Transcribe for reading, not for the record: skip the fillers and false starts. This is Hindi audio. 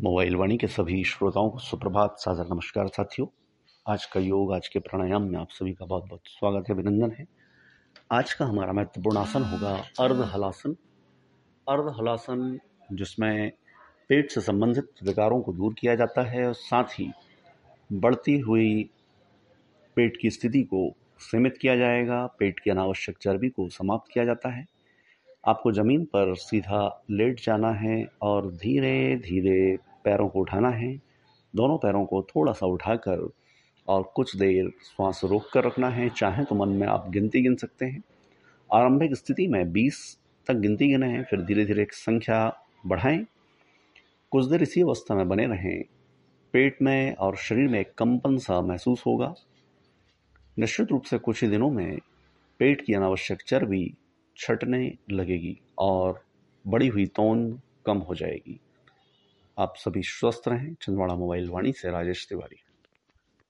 मोबाइल वाणी के सभी श्रोताओं को सुप्रभात, सादर नमस्कार साथियों। आज का योग, आज के प्राणायाम में आप सभी का बहुत बहुत स्वागत है, अभिनंदन है। आज का हमारा महत्वपूर्ण आसन होगा अर्ध हलासन। अर्ध हलासन जिसमें पेट से संबंधित विकारों को दूर किया जाता है और साथ ही बढ़ती हुई पेट की स्थिति को सीमित किया जाएगा। पेट की अनावश्यक चर्बी को समाप्त किया जाता है। आपको जमीन पर सीधा लेट जाना है और धीरे धीरे पैरों को उठाना है। दोनों पैरों को थोड़ा सा उठाकर और कुछ देर श्वास रोक कर रखना है। चाहें तो मन में आप गिनती गिन सकते हैं। आरंभिक स्थिति में 20 तक गिनती गिनें, फिर धीरे धीरे एक संख्या बढ़ाएं। कुछ देर इसी अवस्था में बने रहें। पेट में और शरीर में एक कंपन सा महसूस होगा। निश्चित रूप से कुछ ही दिनों में पेट की अनावश्यक चर्बी छटने लगेगी और बढ़ी हुई तौंद कम हो जाएगी। आप सभी स्वस्थ रहें। छिंदवाड़ा मोबाइल वाणी से राजेश तिवारी।